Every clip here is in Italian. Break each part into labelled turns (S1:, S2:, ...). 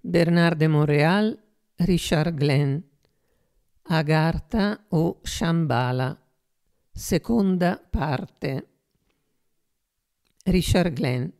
S1: Bernard de Montréal, Richard Glenn, Agartha o Shambhala, seconda parte. Richard Glenn.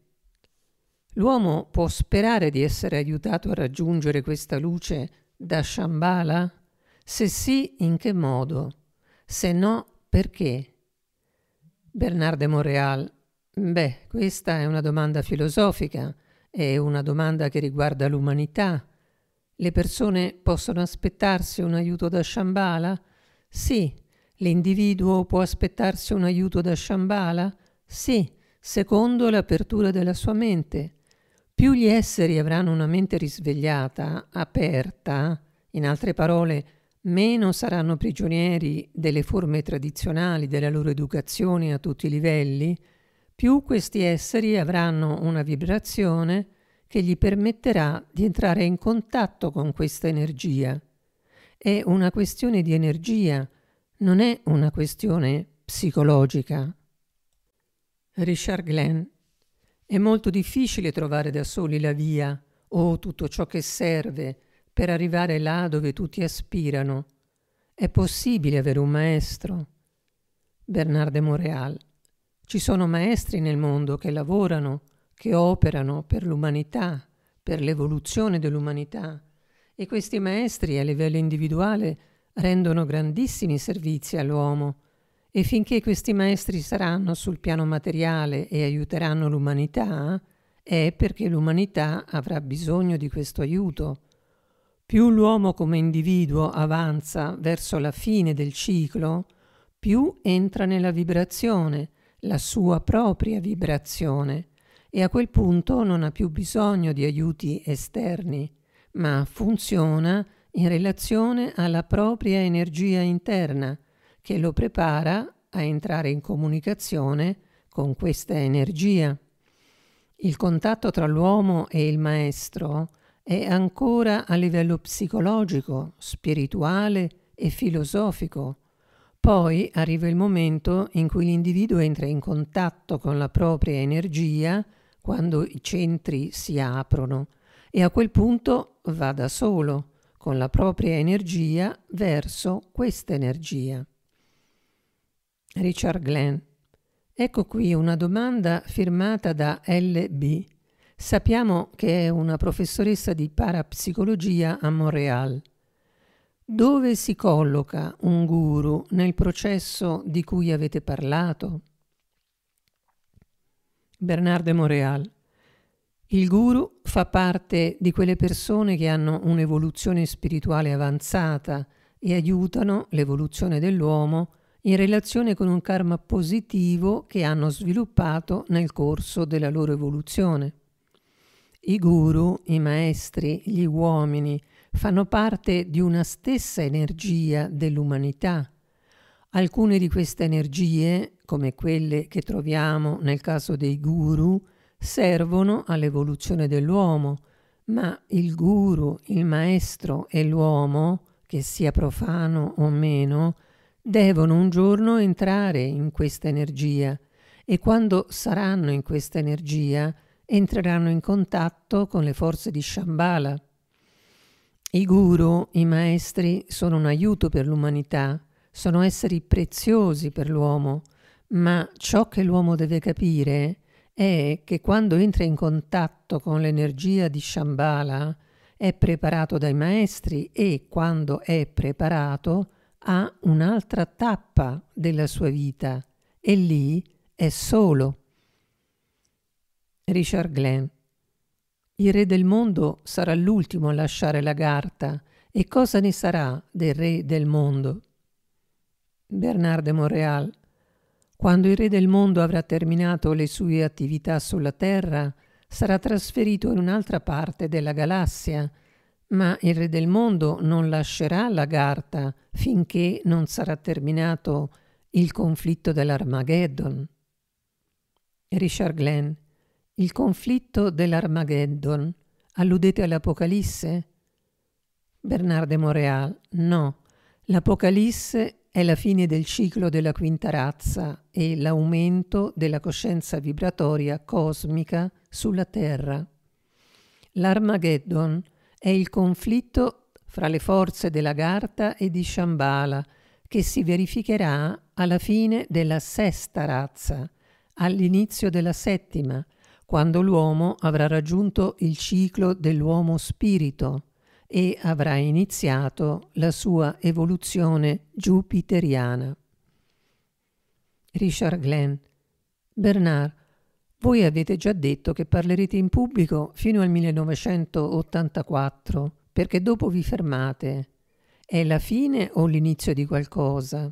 S1: L'uomo può sperare di essere aiutato a raggiungere questa luce da Shambhala? Se sì, in che modo? Se no, perché? Bernard de Montréal. Questa è una domanda filosofica, è una domanda che riguarda l'umanità. Le persone possono aspettarsi un aiuto da Shambhala? Sì. L'individuo può aspettarsi un aiuto da Shambhala? Sì, secondo l'apertura della sua mente. Più gli esseri avranno una mente risvegliata, aperta, in altre parole, meno saranno prigionieri delle forme tradizionali della loro educazione a tutti i livelli, più questi esseri avranno una vibrazione che gli permetterà di entrare in contatto con questa energia. È una questione di energia, non è una questione psicologica. Richard Glenn. È molto difficile trovare da soli la via o tutto ciò che serve per arrivare là dove tutti aspirano. È possibile avere un maestro. Bernard de Montréal. Ci sono maestri nel mondo che lavorano, che operano per l'umanità, per l'evoluzione dell'umanità, e questi maestri a livello individuale rendono grandissimi servizi all'uomo, e finché questi maestri saranno sul piano materiale e aiuteranno l'umanità, è perché l'umanità avrà bisogno di questo aiuto. Più l'uomo come individuo avanza verso la fine del ciclo, più entra nella vibrazione, la sua propria vibrazione, e a quel punto non ha più bisogno di aiuti esterni, ma funziona in relazione alla propria energia interna, che lo prepara a entrare in comunicazione con questa energia. Il contatto tra l'uomo e il maestro è ancora a livello psicologico, spirituale e filosofico. Poi arriva il momento in cui l'individuo entra in contatto con la propria energia, quando i centri si aprono, e a quel punto va da solo, con la propria energia, verso questa energia. Richard Glenn. Ecco qui una domanda firmata da L.B. Sappiamo che è una professoressa di parapsicologia a Montréal. Dove si colloca un guru nel processo di cui avete parlato? Bernard de Montréal. Il guru fa parte di quelle persone che hanno un'evoluzione spirituale avanzata e aiutano l'evoluzione dell'uomo in relazione con un karma positivo che hanno sviluppato nel corso della loro evoluzione. I guru, i maestri, gli uomini fanno parte di una stessa energia dell'umanità. Alcune di queste energie, come quelle che troviamo nel caso dei guru, servono all'evoluzione dell'uomo, ma il guru, il maestro e l'uomo, che sia profano o meno, devono un giorno entrare in questa energia, e quando saranno in questa energia entreranno in contatto con le forze di Shambhala. I guru, i maestri, sono un aiuto per l'umanità, sono esseri preziosi per l'uomo, ma ciò che l'uomo deve capire è che quando entra in contatto con l'energia di Shambhala è preparato dai maestri, e quando è preparato ha un'altra tappa della sua vita, e lì è solo. Richard Glenn. Il re del mondo sarà l'ultimo a lasciare l'Agartha, e cosa ne sarà del re del mondo? Bernard de Montréal. Quando il re del mondo avrà terminato le sue attività sulla Terra, sarà trasferito in un'altra parte della galassia, ma il re del mondo non lascerà l'Agartha finché non sarà terminato il conflitto dell'Armageddon. Richard Glenn. Il conflitto dell'Armageddon. Alludete all'Apocalisse? Bernard de Montréal. No, l'Apocalisse è la fine del ciclo della quinta razza e l'aumento della coscienza vibratoria cosmica sulla Terra. L'Armageddon è il conflitto fra le forze dell'Agartha e di Shambhala, che si verificherà alla fine della sesta razza, all'inizio della settima, quando l'uomo avrà raggiunto il ciclo dell'uomo spirito e avrà iniziato la sua evoluzione giupiteriana. Richard Glenn: Bernard, voi avete già detto che parlerete in pubblico fino al 1984, perché dopo vi fermate. È la fine o l'inizio di qualcosa?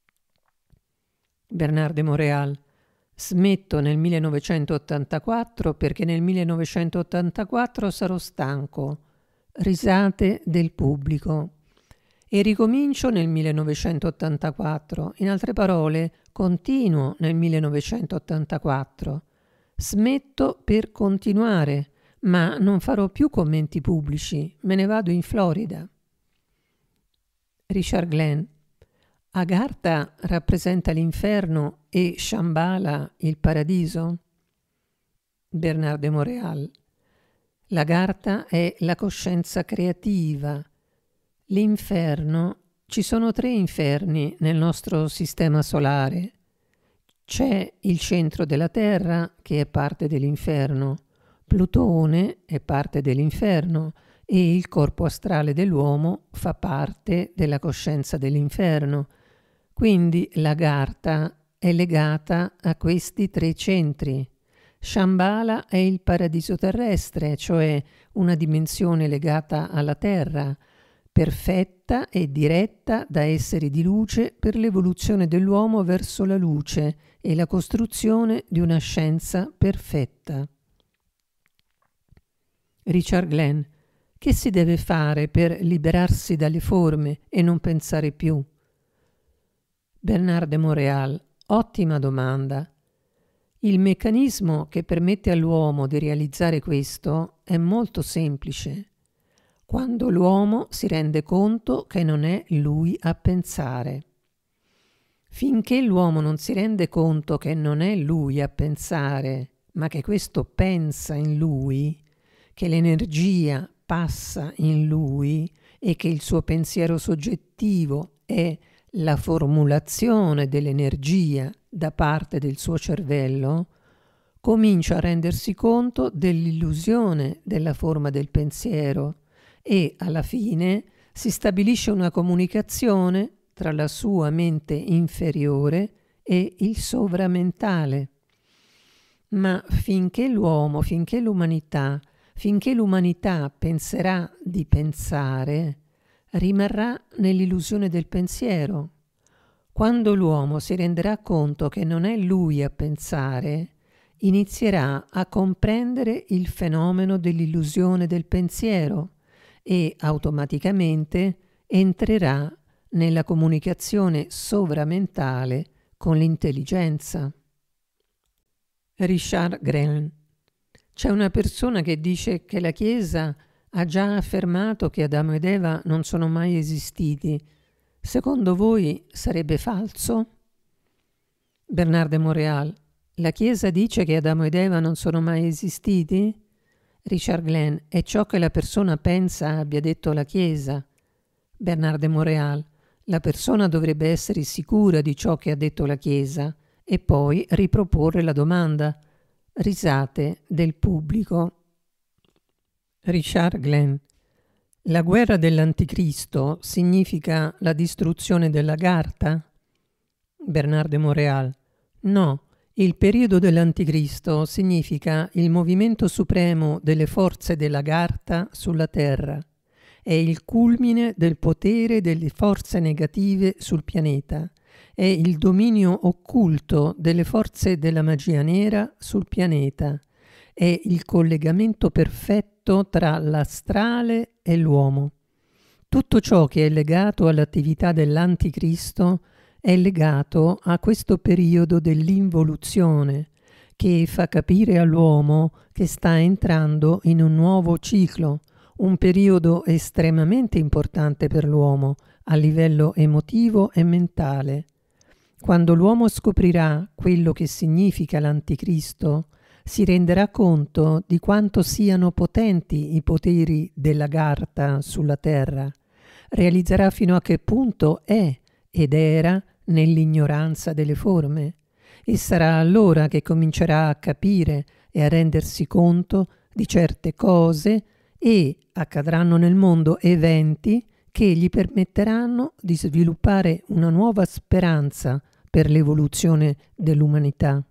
S1: Bernard de Montréal: smetto nel 1984 perché nel 1984 sarò stanco. Risate del pubblico. E ricomincio nel 1984. In altre parole, continuo nel 1984. Smetto per continuare, ma non farò più commenti pubblici. Me ne vado in Florida. Richard Glenn: Agartha rappresenta l'inferno e Shambhala il paradiso? Bernard de Montréal: l'Agartha è la coscienza creativa. L'inferno, ci sono 3 inferni nel nostro sistema solare. C'è il centro della Terra, che è parte dell'inferno, Plutone è parte dell'inferno e il corpo astrale dell'uomo fa parte della coscienza dell'inferno. Quindi l'Agartha è legata a questi 3 centri. Shambhala è il paradiso terrestre, cioè una dimensione legata alla Terra, perfetta e diretta da esseri di luce per l'evoluzione dell'uomo verso la luce e la costruzione di una scienza perfetta. Richard Glenn: che si deve fare per liberarsi dalle forme e non pensare più? Bernard de Montréal: ottima domanda. Il meccanismo che permette all'uomo di realizzare questo è molto semplice. Quando l'uomo si rende conto che non è lui a pensare. Finché l'uomo non si rende conto che non è lui a pensare, ma che questo pensa in lui, che l'energia passa in lui e che il suo pensiero soggettivo è la formulazione dell'energia da parte del suo cervello, comincia a rendersi conto dell'illusione della forma del pensiero e alla fine si stabilisce una comunicazione tra la sua mente inferiore e il sovramentale. Ma finché l'umanità penserà di pensare, rimarrà nell'illusione del pensiero. Quando l'uomo si renderà conto che non è lui a pensare, inizierà a comprendere il fenomeno dell'illusione del pensiero e automaticamente entrerà nella comunicazione sovramentale con l'intelligenza. Richard Glenn: c'è una persona che dice che la Chiesa ha già affermato che Adamo ed Eva non sono mai esistiti. Secondo voi sarebbe falso? Bernard de Montréal: la Chiesa dice che Adamo ed Eva non sono mai esistiti? Richard Glenn: è ciò che la persona pensa abbia detto la Chiesa. Bernard de Montréal: la persona dovrebbe essere sicura di ciò che ha detto la Chiesa e poi riproporre la domanda. Risate del pubblico. Richard Glenn: la guerra dell'Anticristo significa la distruzione dell'Agartha? Bernard de Montréal: no, il periodo dell'Anticristo significa il movimento supremo delle forze dell'Agartha sulla Terra. È il culmine del potere delle forze negative sul pianeta. È il dominio occulto delle forze della magia nera sul pianeta. È il collegamento perfetto tra l'astrale e l'uomo. Tutto ciò che è legato all'attività dell'Anticristo è legato a questo periodo dell'involuzione, che fa capire all'uomo che sta entrando in un nuovo ciclo, un periodo estremamente importante per l'uomo a livello emotivo e mentale. Quando l'uomo scoprirà quello che significa l'Anticristo, si renderà conto di quanto siano potenti i poteri dell'Agartha sulla Terra, realizzerà fino a che punto è ed era nell'ignoranza delle forme, e sarà allora che comincerà a capire e a rendersi conto di certe cose e accadranno nel mondo eventi che gli permetteranno di sviluppare una nuova speranza per l'evoluzione dell'umanità.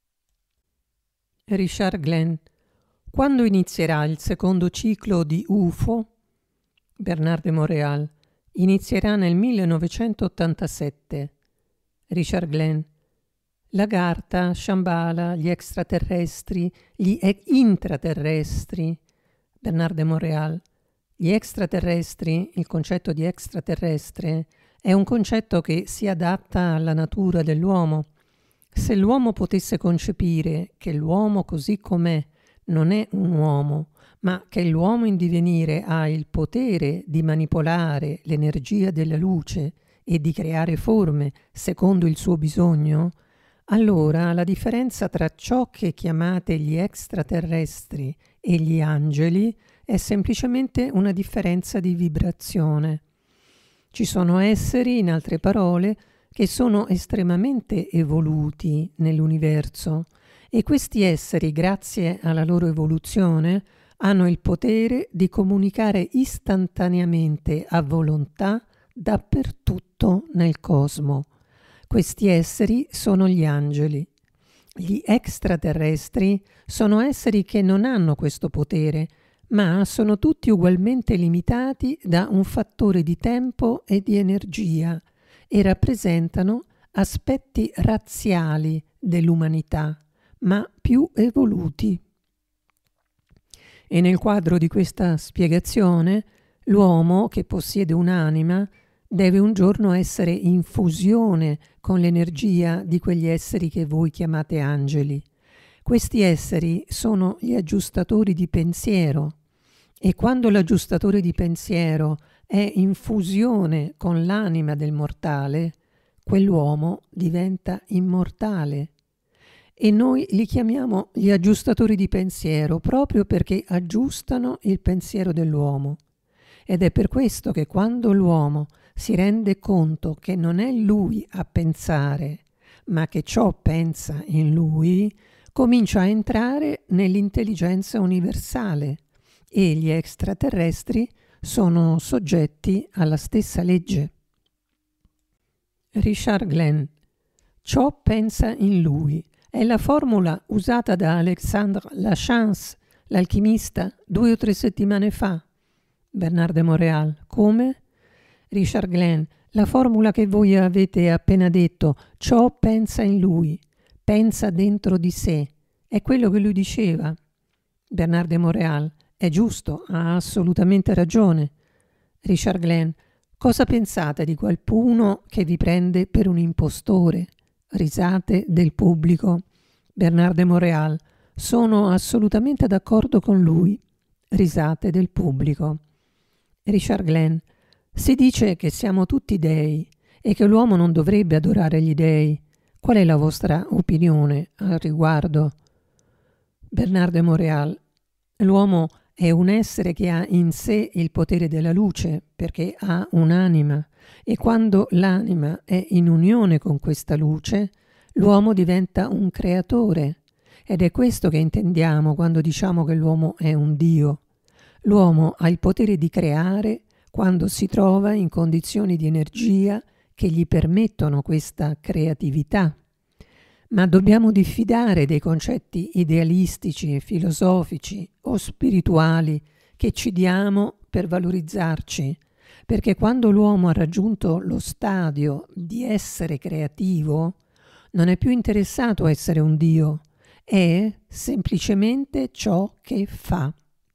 S1: Richard Glenn. Quando inizierà il secondo ciclo di UFO? Bernard de Montréal. Inizierà nel 1987. Richard Glenn. L'Agartha, Shambhala, gli extraterrestri, gli intraterrestri. Bernard de Montréal. Gli extraterrestri, il concetto di extraterrestre, è un concetto che si adatta alla natura dell'uomo. Se l'uomo potesse concepire che l'uomo così com'è non è un uomo, ma che l'uomo in divenire ha il potere di manipolare l'energia della luce e di creare forme secondo il suo bisogno, allora la differenza tra ciò che chiamate gli extraterrestri e gli angeli è semplicemente una differenza di vibrazione. Ci sono esseri, in altre parole, che sono estremamente evoluti nell'universo e questi esseri, grazie alla loro evoluzione, hanno il potere di comunicare istantaneamente a volontà dappertutto nel cosmo. Questi esseri sono gli angeli. Gli extraterrestri sono esseri che non hanno questo potere, ma sono tutti ugualmente limitati da un fattore di tempo e di energia e rappresentano aspetti razziali dell'umanità, ma più evoluti. E nel quadro di questa spiegazione, l'uomo che possiede un'anima deve un giorno essere in fusione con l'energia di quegli esseri che voi chiamate angeli. Questi esseri sono gli aggiustatori di pensiero e quando l'aggiustatore di pensiero è in fusione con l'anima del mortale, quell'uomo diventa immortale. E noi li chiamiamo gli aggiustatori di pensiero proprio perché aggiustano il pensiero dell'uomo. Ed è per questo che quando l'uomo si rende conto che non è lui a pensare, ma che ciò pensa in lui, comincia a entrare nell'intelligenza universale e gli extraterrestri sono soggetti alla stessa legge. Richard Glenn. Ciò pensa in lui. È la formula usata da Alexandre Lachance, l'alchimista, 2 o 3 settimane fa. Bernard de Montréal. Come? Richard Glenn. La formula che voi avete appena detto, ciò pensa in lui, pensa dentro di sé. È quello che lui diceva. Bernard de Montréal. È giusto, ha assolutamente ragione. Richard Glenn. Cosa pensate di qualcuno che vi prende per un impostore? Risate del pubblico. Bernard de Montréal. Sono assolutamente d'accordo con lui. Risate del pubblico. Richard Glenn. Si dice che siamo tutti dei e che l'uomo non dovrebbe adorare gli dei. Qual è la vostra opinione al riguardo? Bernard de Montréal. L'uomo è un essere che ha in sé il potere della luce perché ha un'anima e quando l'anima è in unione con questa luce, l'uomo diventa un creatore ed è questo che intendiamo quando diciamo che l'uomo è un Dio. L'uomo ha il potere di creare quando si trova in condizioni di energia che gli permettono questa creatività. Ma dobbiamo diffidare dei concetti idealistici, filosofici o spirituali che ci diamo per valorizzarci, perché quando l'uomo ha raggiunto lo stadio di essere creativo, non è più interessato a essere un Dio, è semplicemente ciò che fa.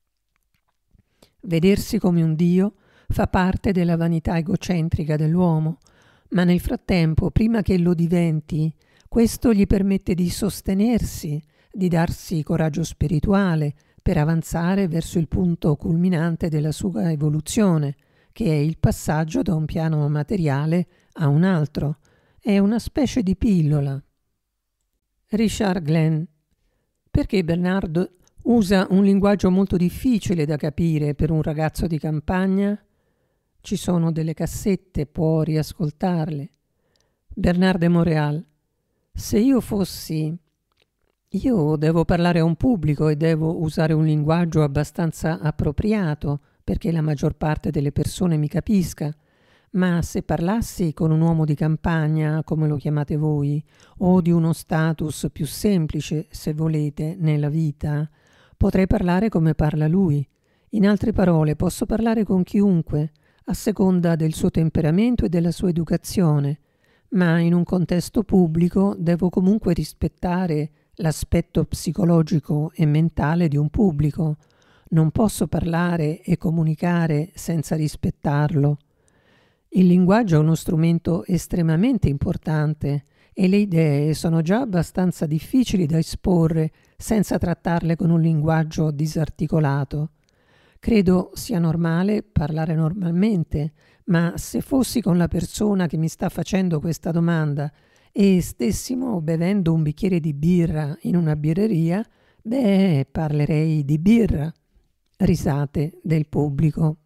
S1: Vedersi come un Dio fa parte della vanità egocentrica dell'uomo, ma nel frattempo, prima che lo diventi, questo gli permette di sostenersi, di darsi coraggio spirituale per avanzare verso il punto culminante della sua evoluzione, che è il passaggio da un piano materiale a un altro. È una specie di pillola. Richard Glenn. Perché Bernard usa un linguaggio molto difficile da capire per un ragazzo di campagna? Ci sono delle cassette, può riascoltarle. Bernard de Montréal: se io fossi... Io devo parlare a un pubblico e devo usare un linguaggio abbastanza appropriato perché la maggior parte delle persone mi capisca, ma se parlassi con un uomo di campagna, come lo chiamate voi, o di uno status più semplice, se volete, nella vita, potrei parlare come parla lui. In altre parole, posso parlare con chiunque, a seconda del suo temperamento e della sua educazione, ma in un contesto pubblico devo comunque rispettare l'aspetto psicologico e mentale di un pubblico. Non posso parlare e comunicare senza rispettarlo. Il linguaggio è uno strumento estremamente importante e le idee sono già abbastanza difficili da esporre senza trattarle con un linguaggio disarticolato. Credo sia normale parlare normalmente, ma se fossi con la persona che mi sta facendo questa domanda e stessimo bevendo un bicchiere di birra in una birreria, parlerei di birra. Risate del pubblico.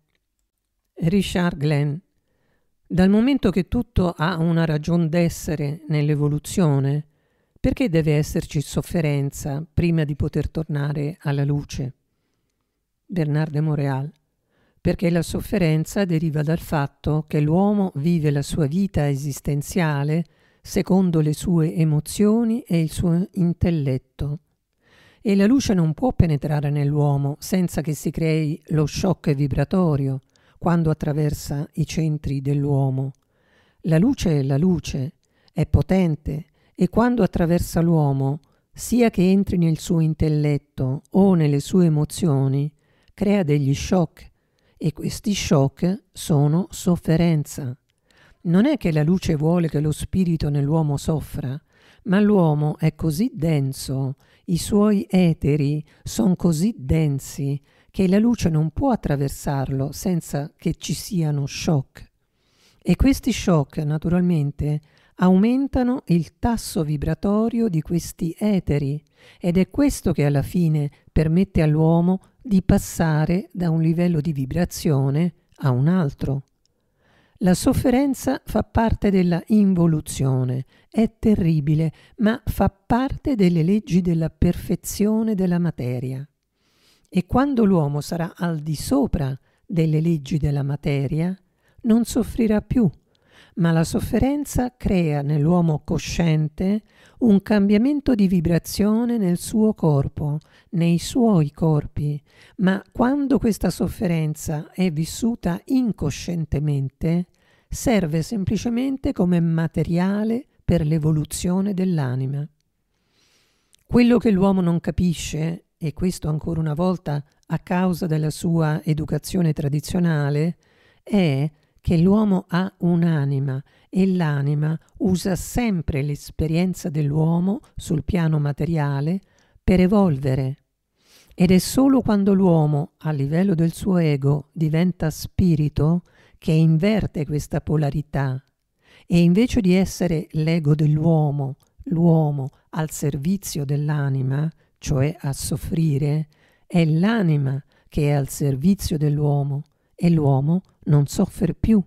S1: Richard Glenn: dal momento che tutto ha una ragion d'essere nell'evoluzione, perché deve esserci sofferenza prima di poter tornare alla luce? Bernard de Montréal: perché la sofferenza deriva dal fatto che l'uomo vive la sua vita esistenziale secondo le sue emozioni e il suo intelletto. E la luce non può penetrare nell'uomo senza che si crei lo shock vibratorio quando attraversa i centri dell'uomo. La luce è potente e quando attraversa l'uomo, sia che entri nel suo intelletto o nelle sue emozioni, crea degli shock e questi shock sono sofferenza. Non è che la luce vuole che lo spirito nell'uomo soffra, ma l'uomo è così denso, i suoi eteri sono così densi che la luce non può attraversarlo senza che ci siano shock. E questi shock, naturalmente, aumentano il tasso vibratorio di questi eteri ed è questo che alla fine permette all'uomo di passare da un livello di vibrazione a un altro. La sofferenza fa parte della involuzione, è terribile, ma fa parte delle leggi della perfezione della materia. E quando l'uomo sarà al di sopra delle leggi della materia, non soffrirà più, ma la sofferenza crea nell'uomo cosciente un cambiamento di vibrazione nel suo corpo, nei suoi corpi, ma quando questa sofferenza è vissuta incoscientemente, serve semplicemente come materiale per l'evoluzione dell'anima. Quello che l'uomo non capisce, e questo ancora una volta a causa della sua educazione tradizionale, è che l'uomo ha un'anima e l'anima usa sempre l'esperienza dell'uomo sul piano materiale per evolvere. Ed è solo quando l'uomo, a livello del suo ego, diventa spirito che inverte questa polarità e invece di essere l'ego dell'uomo, l'uomo al servizio dell'anima, cioè a soffrire, è l'anima che è al servizio dell'uomo e l'uomo non soffre più.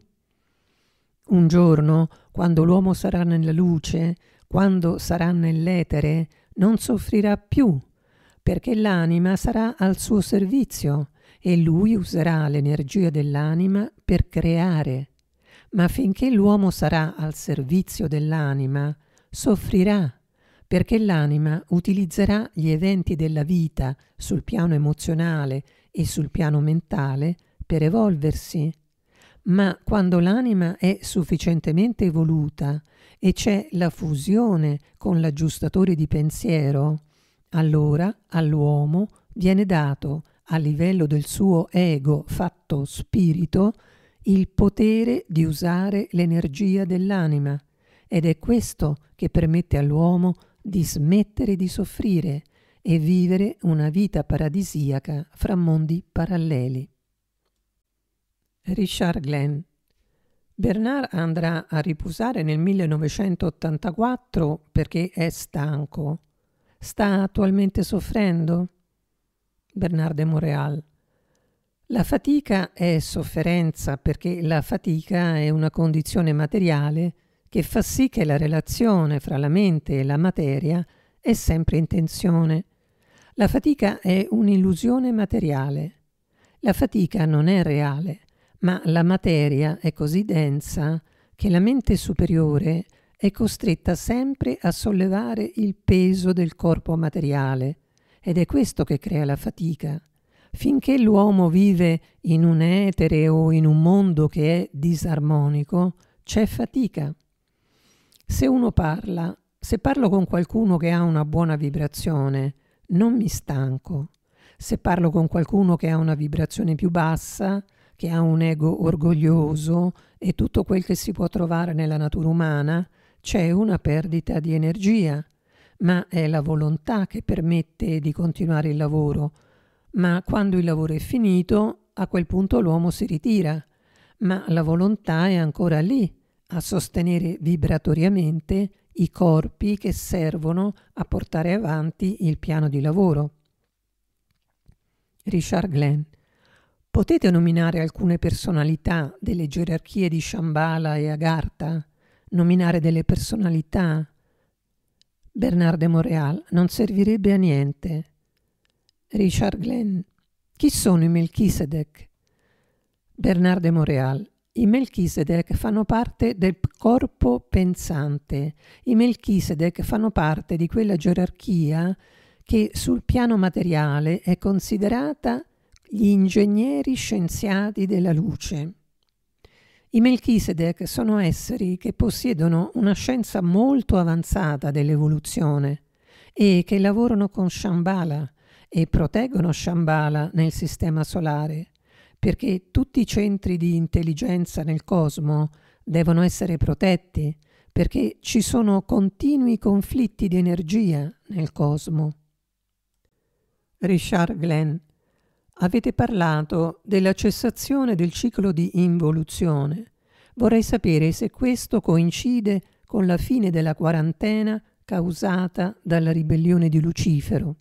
S1: Un giorno, quando l'uomo sarà nella luce, quando sarà nell'etere, non soffrirà più, perché l'anima sarà al suo servizio e lui userà l'energia dell'anima per creare. Ma finché l'uomo sarà al servizio dell'anima, soffrirà, perché l'anima utilizzerà gli eventi della vita sul piano emozionale e sul piano mentale per evolversi. Ma quando l'anima è sufficientemente evoluta e c'è la fusione con l'aggiustatore di pensiero, allora all'uomo viene dato, a livello del suo ego fatto spirito, il potere di usare l'energia dell'anima, ed è questo che permette all'uomo di smettere di soffrire e vivere una vita paradisiaca fra mondi paralleli. Richard Glenn: Bernard andrà a riposare nel 1984 perché è stanco. sta attualmente soffrendo? Bernard de Montréal. La fatica è sofferenza perché la fatica è una condizione materiale che fa sì che la relazione fra la mente e la materia è sempre in tensione. La fatica è un'illusione materiale. La fatica non è reale, ma la materia è così densa che la mente superiore è costretta sempre a sollevare il peso del corpo materiale ed è questo che crea la fatica. Finché l'uomo vive in un etere o in un mondo che è disarmonico, c'è fatica. Se parlo con qualcuno che ha una buona vibrazione, non mi stanco. Se parlo con qualcuno che ha una vibrazione più bassa, che ha un ego orgoglioso e tutto quel che si può trovare nella natura umana, c'è una perdita di energia, ma è la volontà che permette di continuare il lavoro. Ma quando il lavoro è finito, a quel punto l'uomo si ritira, ma la volontà è ancora lì a sostenere vibratoriamente i corpi che servono a portare avanti il piano di lavoro. Richard Glenn. Potete nominare alcune personalità delle gerarchie di Shambhala e Agartha? Nominare delle personalità? Bernard de Montréal. Non servirebbe a niente. Richard Glenn. Chi sono i Melchisedec? Bernard de Montréal. I Melchisedec fanno parte del corpo pensante. I Melchisedec fanno parte di quella gerarchia che sul piano materiale è considerata gli ingegneri scienziati della luce. I Melchisedec sono esseri che possiedono una scienza molto avanzata dell'evoluzione e che lavorano con Shambhala e proteggono Shambhala nel sistema solare, perché tutti i centri di intelligenza nel cosmo devono essere protetti, perché ci sono continui conflitti di energia nel cosmo. Richard Glenn. Avete parlato della cessazione del ciclo di involuzione. Vorrei sapere se questo coincide con la fine della quarantena causata dalla ribellione di Lucifero.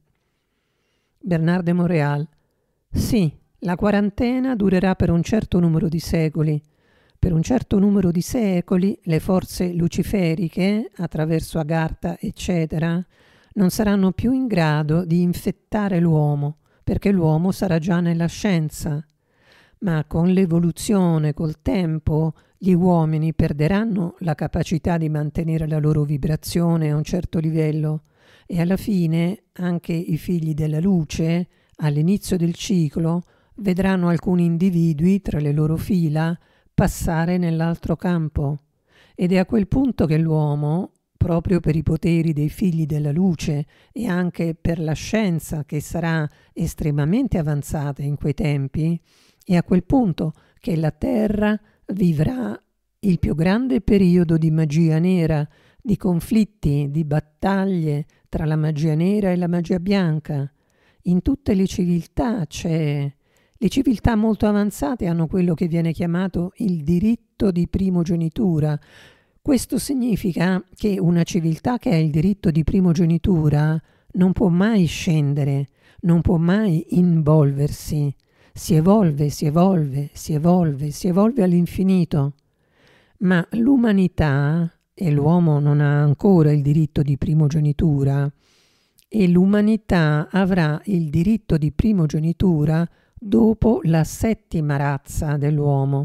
S1: Bernard de Montréal. Sì, la quarantena durerà per un certo numero di secoli. Per un certo numero di secoli le forze luciferiche, attraverso Agartha, eccetera, non saranno più in grado di infettare l'uomo, perché l'uomo sarà già nella scienza. Ma con l'evoluzione, col tempo, gli uomini perderanno la capacità di mantenere la loro vibrazione a un certo livello e alla fine anche i figli della luce, all'inizio del ciclo, vedranno alcuni individui tra le loro fila passare nell'altro campo. Ed è a quel punto che l'uomo, proprio per i poteri dei figli della luce e anche per la scienza che sarà estremamente avanzata in quei tempi, è a quel punto che la Terra vivrà il più grande periodo di magia nera, di conflitti, di battaglie tra la magia nera e la magia bianca. In tutte le civiltà c'è... Le civiltà molto avanzate hanno quello che viene chiamato il diritto di primogenitura. Questo significa che una civiltà che ha il diritto di primogenitura non può mai scendere, non può mai involversi. Si evolve, si evolve, si evolve, si evolve all'infinito. Ma l'umanità, e l'uomo non ha ancora il diritto di primogenitura, e l'umanità avrà il diritto di primogenitura dopo la settima razza dell'uomo.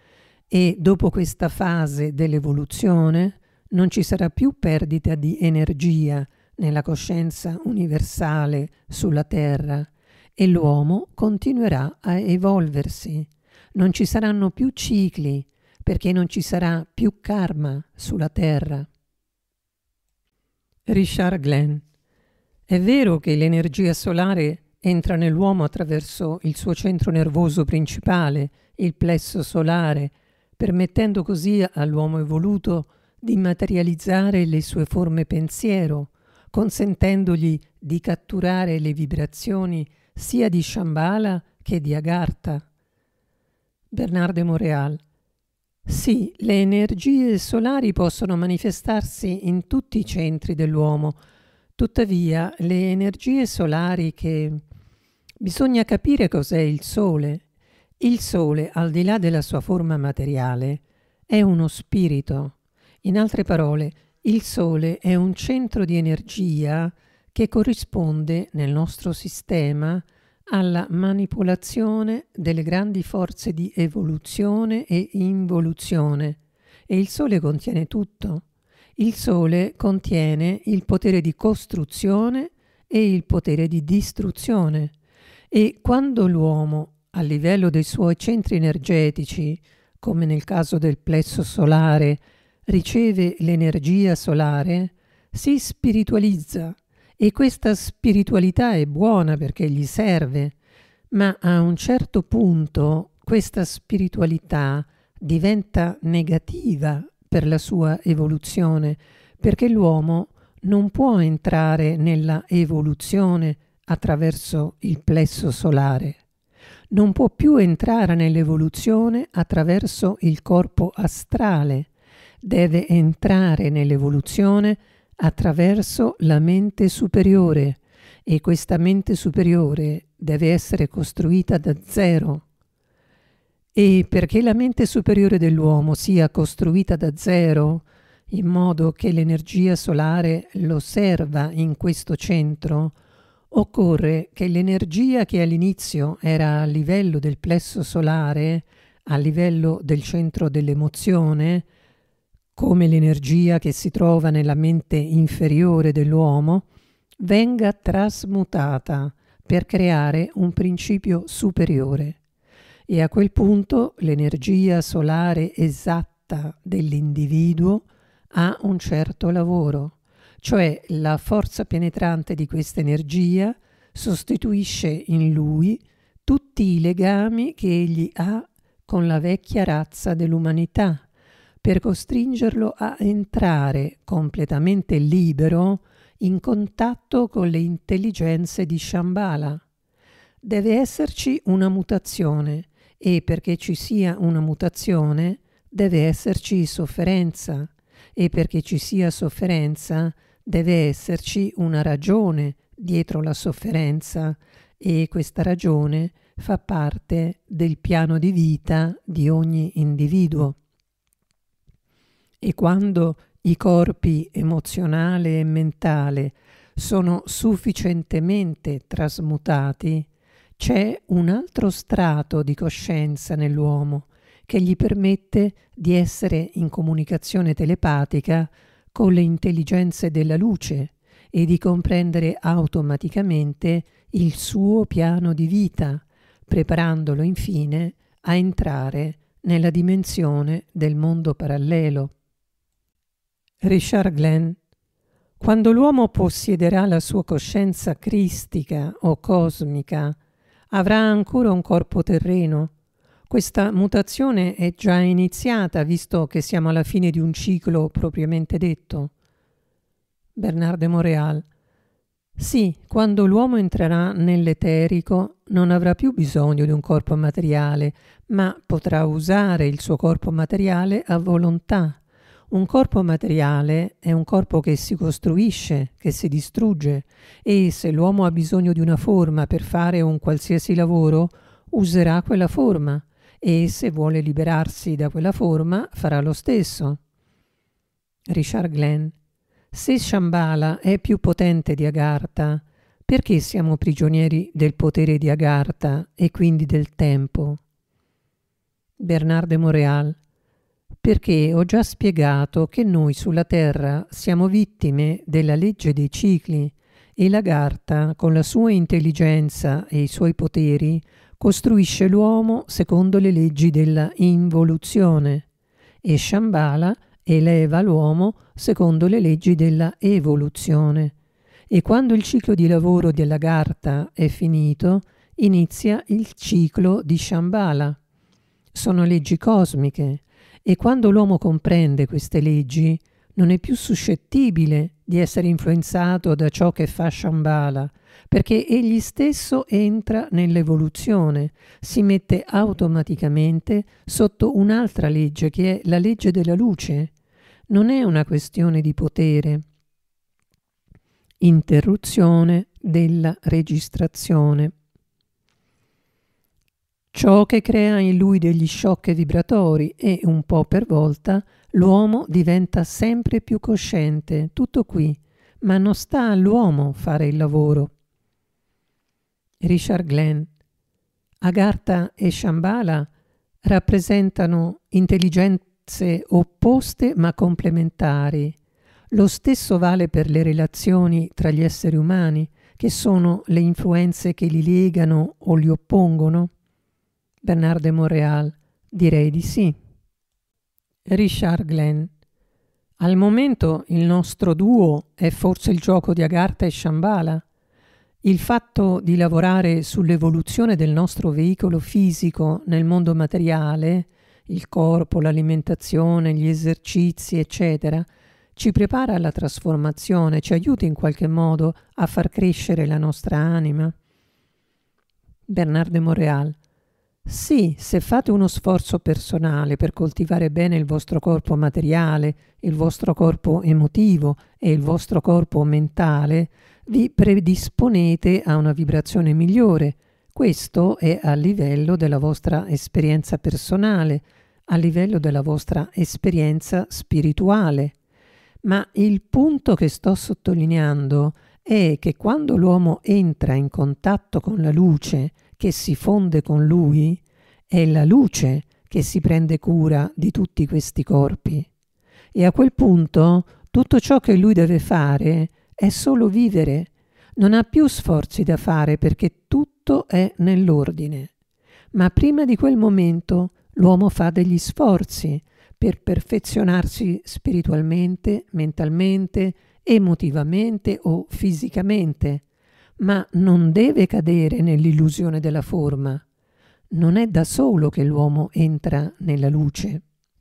S1: E dopo questa fase dell'evoluzione non ci sarà più perdita di energia nella coscienza universale sulla Terra e l'uomo continuerà a evolversi. Non ci saranno più cicli perché non ci sarà più karma sulla Terra. Richard Glenn. È vero che l'energia solare entra nell'uomo attraverso il suo centro nervoso principale, il plesso solare, permettendo così all'uomo evoluto di materializzare le sue forme pensiero, consentendogli di catturare le vibrazioni sia di Shambhala che di Agartha. Bernard de Montréal. Sì, le energie solari possono manifestarsi in tutti i centri dell'uomo. Tuttavia, le energie solari che bisogna capire cos'è il Sole. Il Sole, al di là della sua forma materiale, è uno spirito. In altre parole, il Sole è un centro di energia che corrisponde nel nostro sistema alla manipolazione delle grandi forze di evoluzione e involuzione. E il Sole contiene tutto. Il Sole contiene il potere di costruzione e il potere di distruzione. E quando l'uomo, a livello dei suoi centri energetici, come nel caso del plesso solare, riceve l'energia solare, si spiritualizza. E questa spiritualità è buona perché gli serve, ma a un certo punto questa spiritualità diventa negativa per la sua evoluzione, perché l'uomo non può entrare nella evoluzione attraverso il plesso solare, non può più entrare nell'evoluzione attraverso il corpo astrale, deve entrare nell'evoluzione attraverso la mente superiore, e questa mente superiore deve essere costruita da zero. E perché la mente superiore dell'uomo sia costruita da zero, in modo che l'energia solare lo serva in questo centro, occorre che l'energia che all'inizio era a livello del plesso solare, a livello del centro dell'emozione, come l'energia che si trova nella mente inferiore dell'uomo, venga trasmutata per creare un principio superiore. E a quel punto l'energia solare esatta dell'individuo ha un certo lavoro, cioè la forza penetrante di questa energia sostituisce in lui tutti i legami che egli ha con la vecchia razza dell'umanità, per costringerlo a entrare completamente libero in contatto con le intelligenze di Shambhala. Deve esserci una mutazione, e perché ci sia una mutazione deve esserci sofferenza, e perché ci sia sofferenza deve esserci una ragione dietro la sofferenza, e questa ragione fa parte del piano di vita di ogni individuo. E quando i corpi emozionale e mentale sono sufficientemente trasmutati, c'è un altro strato di coscienza nell'uomo che gli permette di essere in comunicazione telepatica con le intelligenze della luce e di comprendere automaticamente il suo piano di vita, preparandolo infine a entrare nella dimensione del mondo parallelo. Richard Glenn: quando l'uomo possiederà la sua coscienza cristica o cosmica, avrà ancora un corpo terreno. Questa mutazione è già iniziata, visto che siamo alla fine di un ciclo propriamente detto. Bernard de Montréal: sì, quando l'uomo entrerà nell'eterico non avrà più bisogno di un corpo materiale, ma potrà usare il suo corpo materiale a volontà. Un corpo materiale è un corpo che si costruisce, che si distrugge, e se l'uomo ha bisogno di una forma per fare un qualsiasi lavoro, userà quella forma, e se vuole liberarsi da quella forma, farà lo stesso. Richard Glenn: se Shambhala è più potente di Agartha, perché siamo prigionieri del potere di Agartha e quindi del tempo? Bernard de Montréal: perché ho già spiegato che noi sulla Terra siamo vittime della legge dei cicli, e l'Agartha, con la sua intelligenza e i suoi poteri, costruisce l'uomo secondo le leggi della involuzione, e Shambhala eleva l'uomo secondo le leggi della evoluzione. E quando il ciclo di lavoro dell'Agartha è finito, inizia il ciclo di Shambhala. Sono leggi cosmiche, e quando l'uomo comprende queste leggi non è più suscettibile di essere influenzato da ciò che fa Shambhala, perché egli stesso entra nell'evoluzione, si mette automaticamente sotto un'altra legge che è la legge della luce. Non è una questione di potere. Interruzione della registrazione. Ciò che crea in lui degli shock vibratori e, un po' per volta, l'uomo diventa sempre più cosciente, tutto qui, ma non sta all'uomo fare il lavoro. Richard Glenn. Agartha e Shambhala rappresentano intelligenze opposte ma complementari. Lo stesso vale per le relazioni tra gli esseri umani, che sono le influenze che li legano o li oppongono. Bernard de Montréal. Direi di sì. Richard Glenn. Al momento il nostro duo è forse il gioco di Agartha e Shambhala. Il fatto di lavorare sull'evoluzione del nostro veicolo fisico nel mondo materiale, il corpo, l'alimentazione, gli esercizi, eccetera, ci prepara alla trasformazione, ci aiuta in qualche modo a far crescere la nostra anima. Bernard de Montréal. Sì, se fate uno sforzo personale per coltivare bene il vostro corpo materiale, il vostro corpo emotivo e il vostro corpo mentale, vi predisponete a una vibrazione migliore. Questo è a livello della vostra esperienza personale, a livello della vostra esperienza spirituale. Ma il punto che sto sottolineando è che quando l'uomo entra in contatto con la luce che si fonde con lui, è la luce che si prende cura di tutti questi corpi. E a quel punto tutto ciò che lui deve fare è solo vivere. Non ha più sforzi da fare perché tutto è nell'ordine. Ma prima di quel momento l'uomo fa degli sforzi per perfezionarsi spiritualmente, mentalmente, emotivamente o fisicamente, ma non deve cadere nell'illusione della forma. Non è da solo che l'uomo entra nella luce.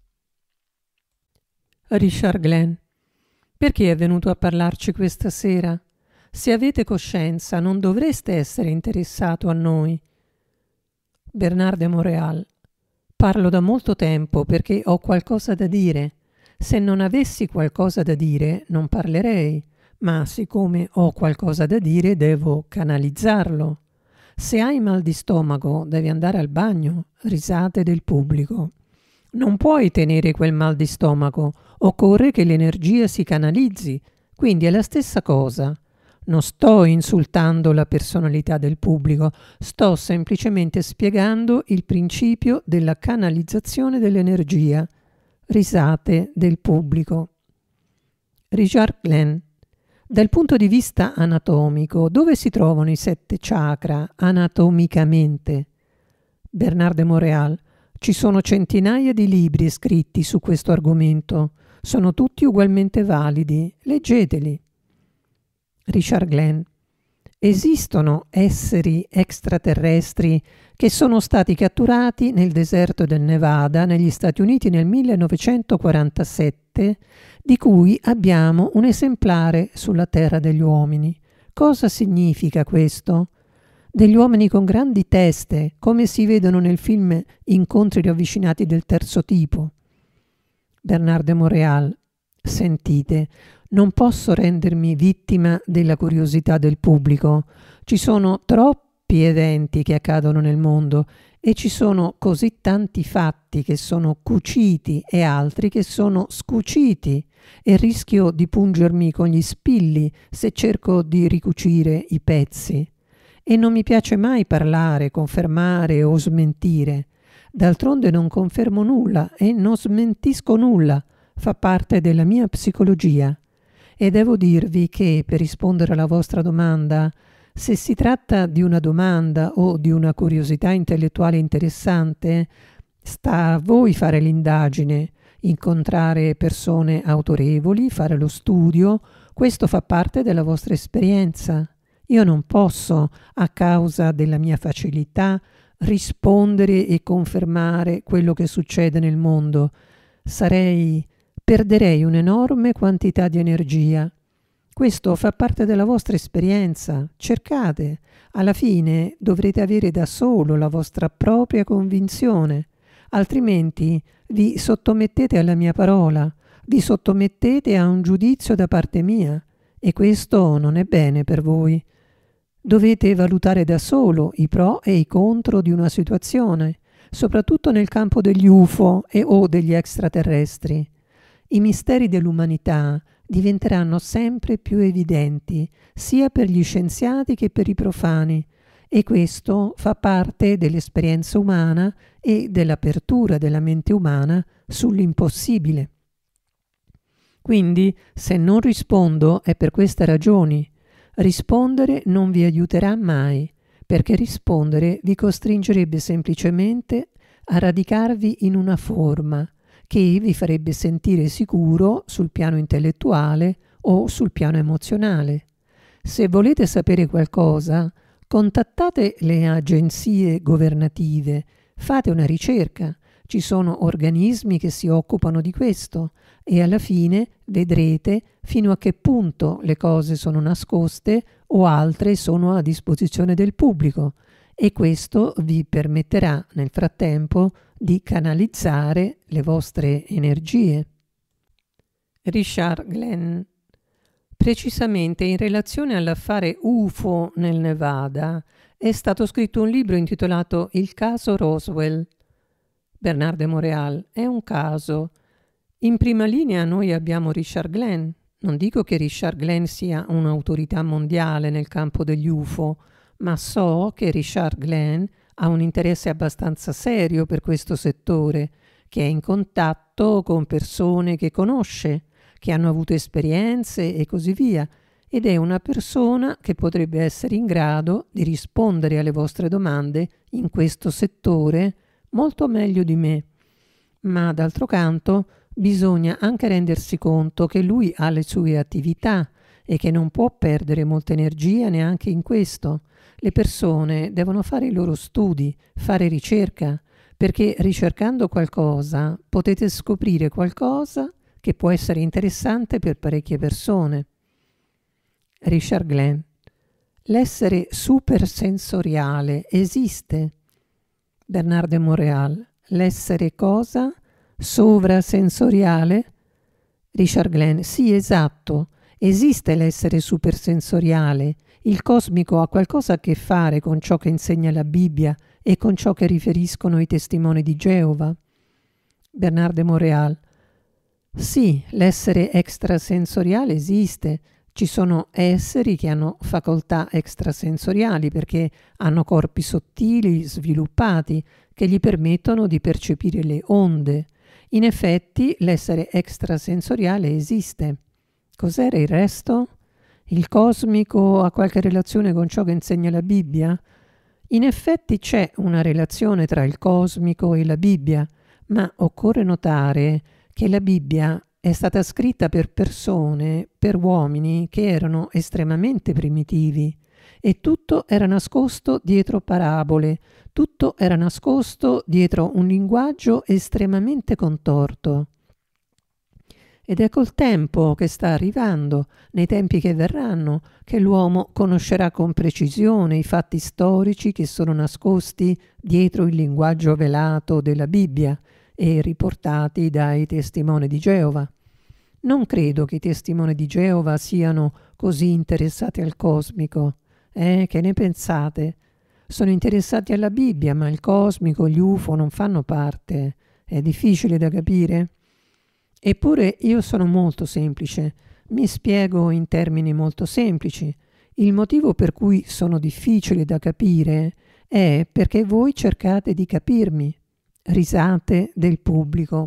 S1: Richard Glenn. Perché è venuto a parlarci questa sera? Se avete coscienza, non dovreste essere interessato a noi. Bernard de Montréal. Parlo da molto tempo perché ho qualcosa da dire. Se non avessi qualcosa da dire, non parlerei. Ma siccome ho qualcosa da dire, devo canalizzarlo. Se hai mal di stomaco, devi andare al bagno. Risate del pubblico. Non puoi tenere quel mal di stomaco, occorre che l'energia si canalizzi. Quindi è la stessa cosa. Non sto insultando la personalità del pubblico, sto semplicemente spiegando il principio della canalizzazione dell'energia. Risate del pubblico. Richard Glenn. Dal punto di vista anatomico, dove si trovano i 7 chakra anatomicamente? Bernard de Montréal. Ci sono centinaia di libri scritti su questo argomento. Sono tutti ugualmente validi. Leggeteli. Richard Glenn. Esistono esseri extraterrestri che sono stati catturati nel deserto del Nevada negli Stati Uniti nel 1947, di cui abbiamo un esemplare sulla terra degli uomini. Cosa significa questo? Degli uomini con grandi teste, come si vedono nel film Incontri ravvicinati del terzo tipo. Bernard de Montréal. Sentite, non posso rendermi vittima della curiosità del pubblico. Ci sono troppi eventi che accadono nel mondo e ci sono così tanti fatti che sono cuciti e altri che sono scuciti e rischio di pungermi con gli spilli se cerco di ricucire i pezzi. E non mi piace mai parlare, confermare o smentire. D'altronde non confermo nulla e non smentisco nulla. Fa parte della mia psicologia. E devo dirvi che, per rispondere alla vostra domanda, se si tratta di una domanda o di una curiosità intellettuale interessante, sta a voi fare l'indagine, incontrare persone autorevoli, fare lo studio. Questo fa parte della vostra esperienza. Io non posso, a causa della mia facilità, rispondere e confermare quello che succede nel mondo. Perderei un'enorme quantità di energia. Questo fa parte della vostra esperienza. Cercate. Alla fine dovrete avere da solo la vostra propria convinzione. Altrimenti vi sottomettete alla mia parola, vi sottomettete a un giudizio da parte mia. e questo non è bene per voi. Dovete valutare da solo i pro e i contro di una situazione, soprattutto nel campo degli UFO o degli extraterrestri. I misteri dell'umanità diventeranno sempre più evidenti, sia per gli scienziati che per i profani, e questo fa parte dell'esperienza umana e dell'apertura della mente umana sull'impossibile. Quindi, se non rispondo è per queste ragioni. Rispondere non vi aiuterà mai, perché rispondere vi costringerebbe semplicemente a radicarvi in una forma che vi farebbe sentire sicuro sul piano intellettuale o sul piano emozionale. Se volete sapere qualcosa, contattate le agenzie governative, fate una ricerca. Ci sono organismi che si occupano di questo e alla fine vedrete fino a che punto le cose sono nascoste o altre sono a disposizione del pubblico, e questo vi permetterà nel frattempo di canalizzare le vostre energie. Richard Glenn. Precisamente in relazione all'affare UFO nel Nevada è stato scritto un libro intitolato Il caso Roswell. Bernard de Montréal. È un caso. In prima linea noi abbiamo Richard Glenn. Non dico che Richard Glenn sia un'autorità mondiale nel campo degli UFO, ma so che Richard Glenn ha un interesse abbastanza serio per questo settore, che è in contatto con persone che conosce, che hanno avuto esperienze e così via, ed è una persona che potrebbe essere in grado di rispondere alle vostre domande in questo settore molto meglio di me. Ma d'altro canto bisogna anche rendersi conto che lui ha le sue attività e che non può perdere molta energia neanche in questo. Le persone devono fare i loro studi, fare ricerca, perché ricercando qualcosa potete scoprire qualcosa che può essere interessante per parecchie persone. Richard Glenn. L'essere supersensoriale esiste? Bernard de Montréal. L'essere cosa? Sovrasensoriale? Richard Glenn. Sì, esatto. Esiste l'essere supersensoriale. Il cosmico ha qualcosa a che fare con ciò che insegna la Bibbia e con ciò che riferiscono i testimoni di Geova. Bernard de Montréal. Sì, l'essere extrasensoriale esiste. Ci sono esseri che hanno facoltà extrasensoriali perché hanno corpi sottili, sviluppati, che gli permettono di percepire le onde. In effetti, l'essere extrasensoriale esiste. Cos'era il resto? Il cosmico ha qualche relazione con ciò che insegna la Bibbia? In effetti c'è una relazione tra il cosmico e la Bibbia, ma occorre notare che la Bibbia è stata scritta per persone, per uomini che erano estremamente primitivi, e tutto era nascosto dietro parabole, tutto era nascosto dietro un linguaggio estremamente contorto. Ed è col tempo che sta arrivando, nei tempi che verranno, che l'uomo conoscerà con precisione i fatti storici che sono nascosti dietro il linguaggio velato della Bibbia e riportati dai testimoni di Geova. Non credo che i testimoni di Geova siano così interessati al cosmico. Che ne pensate? Sono interessati alla Bibbia, ma il cosmico, gli UFO non fanno parte. È difficile da capire? Eppure io sono molto semplice. Mi spiego in termini molto semplici. Il motivo per cui sono difficile da capire è perché voi cercate di capirmi. Risate del pubblico.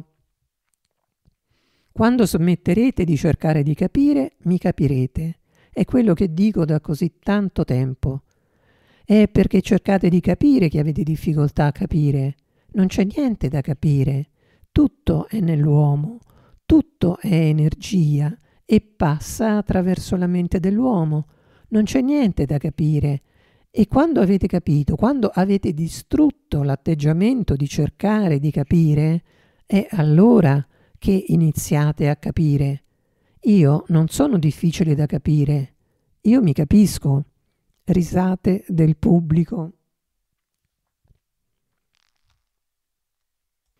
S1: Quando smetterete di cercare di capire, mi capirete. È quello che dico da così tanto tempo. È perché cercate di capire che avete difficoltà a capire. Non c'è niente da capire. Tutto è nell'uomo. Tutto è energia e passa attraverso la mente dell'uomo. Non c'è niente da capire. E quando avete capito, quando avete distrutto l'atteggiamento di cercare di capire, è allora che iniziate a capire. Io non sono difficile da capire. Io mi capisco. Risate del pubblico.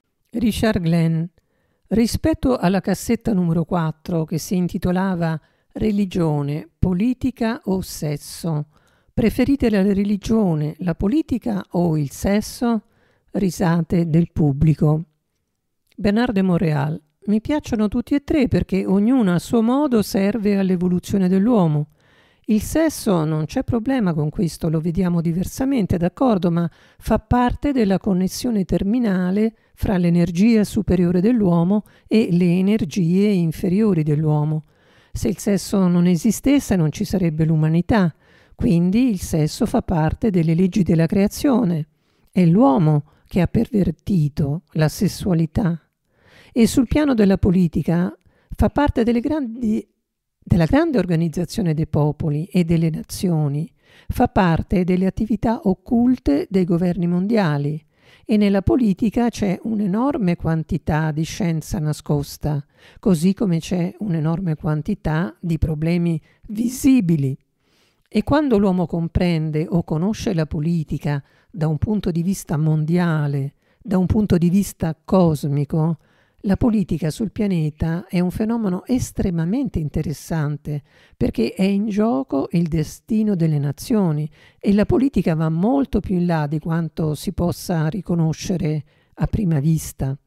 S1: Richard Glenn. Rispetto alla cassetta numero 4, che si intitolava Religione, politica o sesso? Preferite la religione, la politica o il sesso? Risate del pubblico. Bernard de Montréal. Mi piacciono tutti e tre perché ognuno a suo modo serve all'evoluzione dell'uomo. Il sesso non c'è problema con questo, lo vediamo diversamente, d'accordo, ma fa parte della connessione terminale fra l'energia superiore dell'uomo e le energie inferiori dell'uomo. Se il sesso non esistesse non ci sarebbe l'umanità, quindi il sesso fa parte delle leggi della creazione. È l'uomo che ha pervertito la sessualità. E sul piano della politica fa parte della grande organizzazione dei popoli e delle nazioni, fa parte delle attività occulte dei governi mondiali e nella politica c'è un'enorme quantità di scienza nascosta, così come c'è un'enorme quantità di problemi visibili. E quando l'uomo comprende o conosce la politica da un punto di vista mondiale, da un punto di vista cosmico, la politica sul pianeta è un fenomeno estremamente interessante perché è in gioco il destino delle nazioni e la politica va molto più in là di quanto si possa riconoscere a prima vista.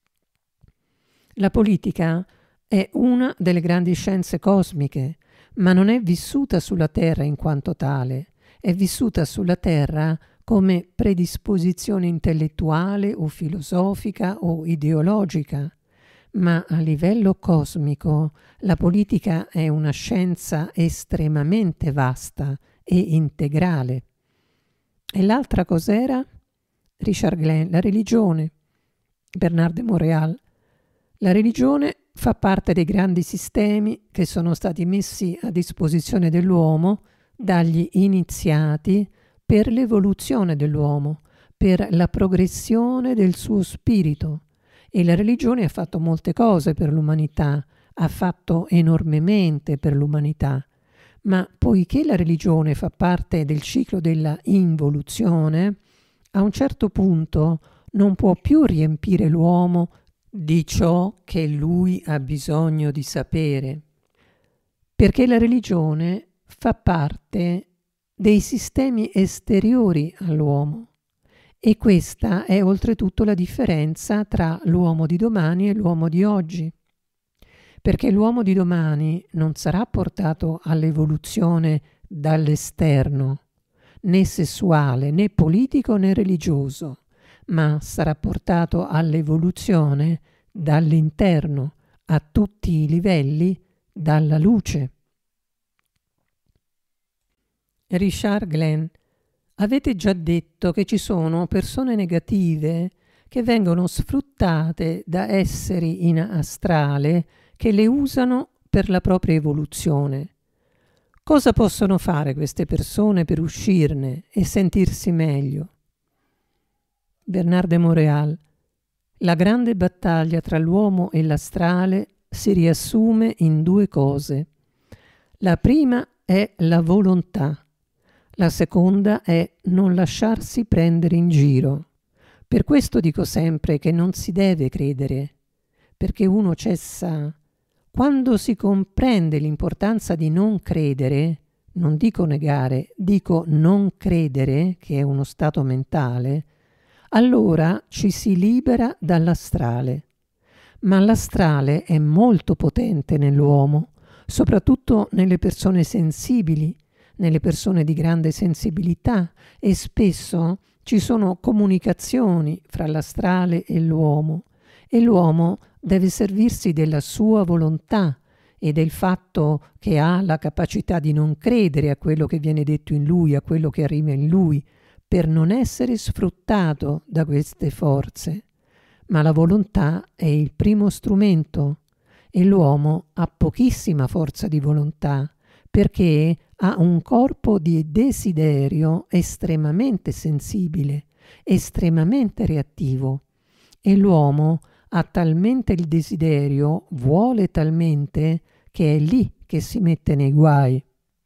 S1: La politica è una delle grandi scienze cosmiche, ma non è vissuta sulla Terra in quanto tale, è vissuta sulla Terra come predisposizione intellettuale o filosofica o ideologica, ma a livello cosmico la politica è una scienza estremamente vasta e integrale. E l'altra cos'era? Richard Glenn, la religione. Bernard de Montréal. La religione fa parte dei grandi sistemi che sono stati messi a disposizione dell'uomo dagli iniziati per l'evoluzione dell'uomo, per la progressione del suo spirito. E la religione ha fatto molte cose per l'umanità, ha fatto enormemente per l'umanità. Ma poiché la religione fa parte del ciclo della involuzione, a un certo punto non può più riempire l'uomo di ciò che lui ha bisogno di sapere, perché la religione fa parte dei sistemi esteriori all'uomo e questa è oltretutto la differenza tra l'uomo di domani e l'uomo di oggi, perché l'uomo di domani non sarà portato all'evoluzione dall'esterno, né sessuale, né politico, né religioso, ma sarà portato all'evoluzione dall'interno, a tutti i livelli, dalla luce. Richard Glenn. Avete già detto che ci sono persone negative che vengono sfruttate da esseri in astrale che le usano per la propria evoluzione. Cosa possono fare queste persone per uscirne e sentirsi meglio? Bernard de Montréal. La grande battaglia tra l'uomo e l'astrale si riassume in due cose. La prima è la volontà. La seconda è non lasciarsi prendere in giro. Per questo dico sempre che non si deve credere, perché uno cessa. Quando si comprende l'importanza di non credere, non dico negare, dico non credere, che è uno stato mentale, allora ci si libera dall'astrale. Ma l'astrale è molto potente nell'uomo, soprattutto nelle persone sensibili, nelle persone di grande sensibilità, e spesso ci sono comunicazioni fra l'astrale e l'uomo deve servirsi della sua volontà e del fatto che ha la capacità di non credere a quello che viene detto in lui, a quello che arriva in lui, per non essere sfruttato da queste forze. Ma la volontà è il primo strumento e l'uomo ha pochissima forza di volontà perché ha un corpo di desiderio estremamente sensibile, estremamente reattivo e l'uomo ha talmente il desiderio, vuole talmente, che è lì che si mette nei guai.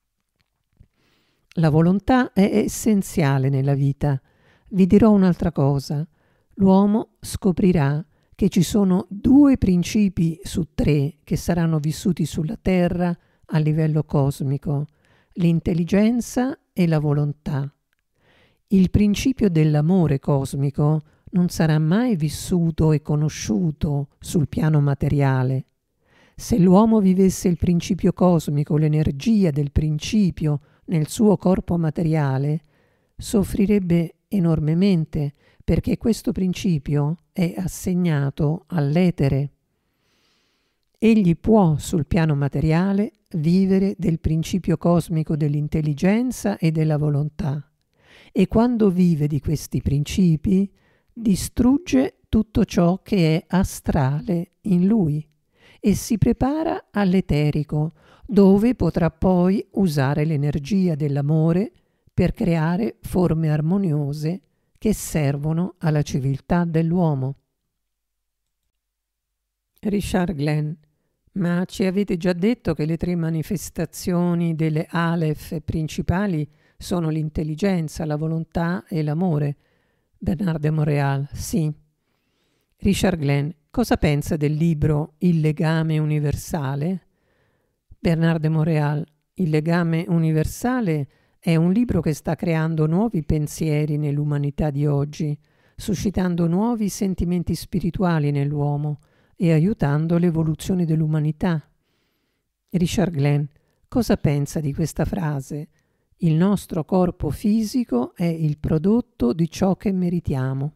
S1: La volontà è essenziale nella vita. Vi dirò un'altra cosa. L'uomo scoprirà che ci sono 2 principi su 3 che saranno vissuti sulla terra a livello cosmico, l'intelligenza e la volontà. Il principio dell'amore cosmico non sarà mai vissuto e conosciuto sul piano materiale. Se l'uomo vivesse il principio cosmico, l'energia del principio nel suo corpo materiale, soffrirebbe enormemente perché questo principio è assegnato all'etere. Egli può sul piano materiale vivere del principio cosmico dell'intelligenza e della volontà e quando vive di questi principi distrugge tutto ciò che è astrale in lui e si prepara all'eterico, dove potrà poi usare l'energia dell'amore per creare forme armoniose che servono alla civiltà dell'uomo. Richard Glenn: ma ci avete già detto che le 3 manifestazioni delle Aleph principali sono l'intelligenza, la volontà e l'amore. Bernard de Montréal: sì. Richard Glenn: cosa pensa del libro Il legame universale? Bernard de Montréal: Il legame universale è un libro che sta creando nuovi pensieri nell'umanità di oggi, suscitando nuovi sentimenti spirituali nell'uomo e aiutando l'evoluzione dell'umanità. Richard Glenn: cosa pensa di questa frase? Il nostro corpo fisico è il prodotto di ciò che meritiamo.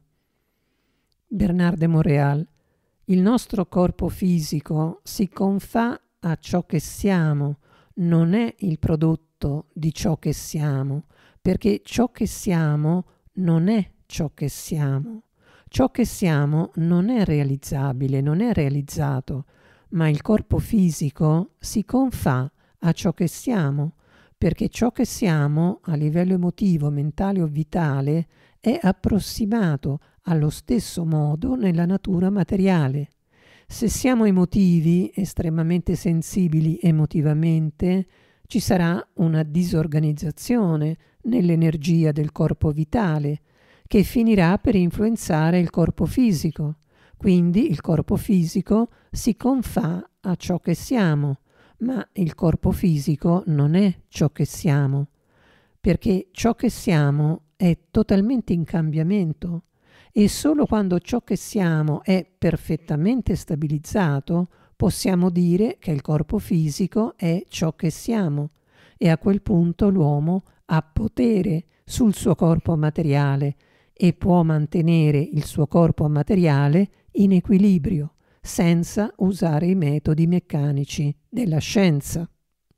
S1: Bernard de Montréal: il nostro corpo fisico si confà a ciò che siamo, non è il prodotto di ciò che siamo, perché ciò che siamo non è ciò che siamo. Ciò che siamo non è realizzabile, non è realizzato, ma il corpo fisico si confà a ciò che siamo, perché ciò che siamo a livello emotivo, mentale o vitale è approssimato allo stesso modo nella natura materiale. Se siamo emotivi, estremamente sensibili emotivamente, ci sarà una disorganizzazione nell'energia del corpo vitale, che finirà per influenzare il corpo fisico. Quindi il corpo fisico si confà a ciò che siamo, ma il corpo fisico non è ciò che siamo, perché ciò che siamo è totalmente in cambiamento e solo quando ciò che siamo è perfettamente stabilizzato possiamo dire che il corpo fisico è ciò che siamo e a quel punto l'uomo ha potere sul suo corpo materiale e può mantenere il suo corpo materiale in equilibrio senza usare i metodi meccanici della scienza.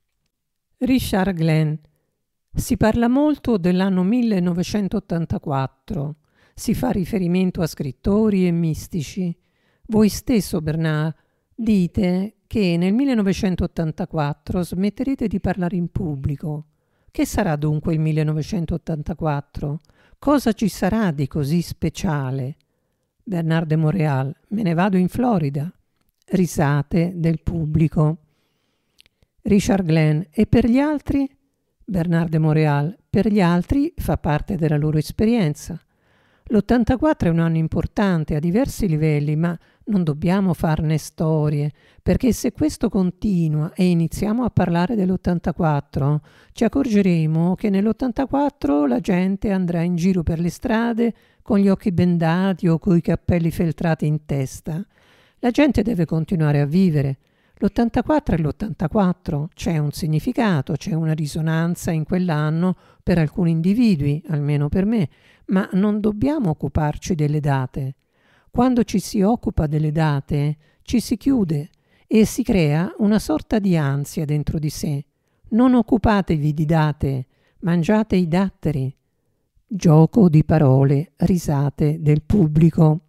S1: Richard Glenn: si parla molto dell'anno 1984, si fa riferimento a scrittori e mistici. Voi stesso, Bernard, dite che nel 1984 smetterete di parlare in pubblico. Che sarà dunque il 1984? Cosa ci sarà di così speciale? Bernard de Montréal: me ne vado in Florida. Risate del pubblico. Richard Glenn: e per gli altri? Bernard de Montréal: per gli altri fa parte della loro esperienza. L'84 è un anno importante a diversi livelli, ma non dobbiamo farne storie, perché se questo continua e iniziamo a parlare dell'84, ci accorgeremo che nell'84 la gente andrà in giro per le strade con gli occhi bendati o coi cappelli feltrati in testa. La gente deve continuare a vivere. L'84 è l'84, c'è un significato, c'è una risonanza in quell'anno per alcuni individui, almeno per me, ma non dobbiamo occuparci delle date. Quando ci si occupa delle date, ci si chiude e si crea una sorta di ansia dentro di sé. Non occupatevi di date, mangiate i datteri. Gioco di parole, risate del pubblico.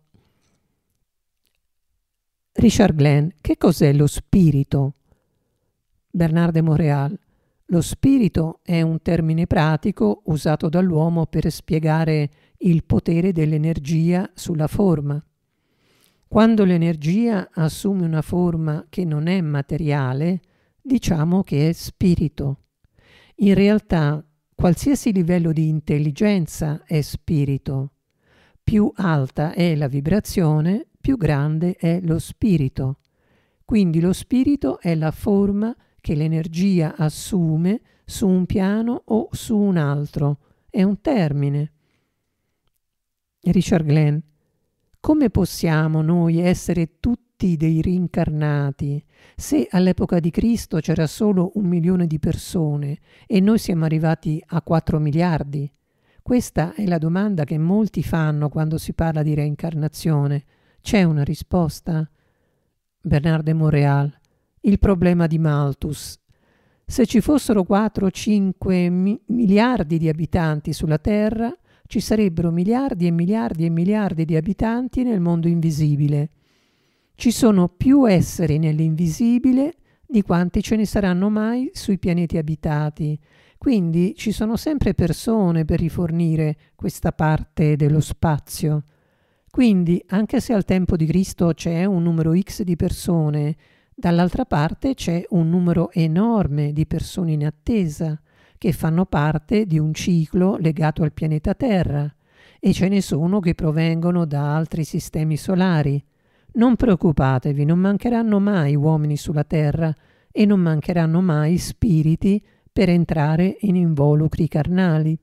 S1: Richard Glenn: che cos'è lo spirito? Bernard de Montréal: lo spirito è un termine pratico usato dall'uomo per spiegare il potere dell'energia sulla forma. Quando l'energia assume una forma che non è materiale, diciamo che è spirito. In realtà, qualsiasi livello di intelligenza è spirito. Più alta è la vibrazione, più grande è lo spirito. Quindi lo spirito è la forma che l'energia assume su un piano o su un altro. È un termine. Richard Glenn: come possiamo noi essere tutti dei rincarnati se all'epoca di Cristo c'era solo 1 milione di persone e noi siamo arrivati a 4 miliardi? Questa è la domanda che molti fanno quando si parla di reincarnazione. C'è una risposta? Bernard de Montréal: il problema di Malthus. Se ci fossero 4-5 miliardi di abitanti sulla Terra, ci sarebbero miliardi e miliardi e miliardi di abitanti nel mondo invisibile. Ci sono più esseri nell'invisibile di quanti ce ne saranno mai sui pianeti abitati. Quindi ci sono sempre persone per rifornire questa parte dello spazio. Quindi, anche se al tempo di Cristo c'è un numero X di persone, dall'altra parte c'è un numero enorme di persone in attesa, che fanno parte di un ciclo legato al pianeta Terra, e ce ne sono che provengono da altri sistemi solari. Non preoccupatevi, non mancheranno mai uomini sulla Terra e non mancheranno mai spiriti per entrare in involucri carnali.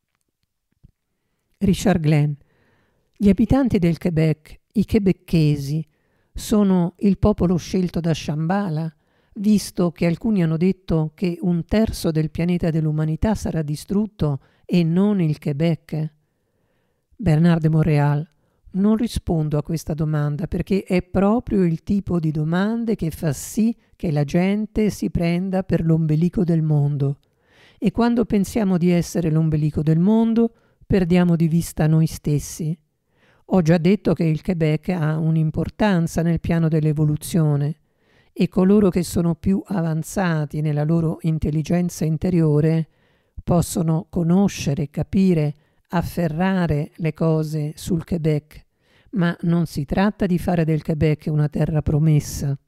S1: Richard Glenn: gli abitanti del Quebec, i quebecchesi, sono il popolo scelto da Shambhala, visto che alcuni hanno detto che 1/3 del pianeta dell'umanità sarà distrutto e non il Quebec? Bernard de Montréal: non rispondo a questa domanda perché è proprio il tipo di domande che fa sì che la gente si prenda per l'ombelico del mondo. E quando pensiamo di essere l'ombelico del mondo, perdiamo di vista noi stessi. Ho già detto che il Quebec ha un'importanza nel piano dell'evoluzione e coloro che sono più avanzati nella loro intelligenza interiore possono conoscere, capire, afferrare le cose sul Quebec, ma non si tratta di fare del Quebec una terra promessa.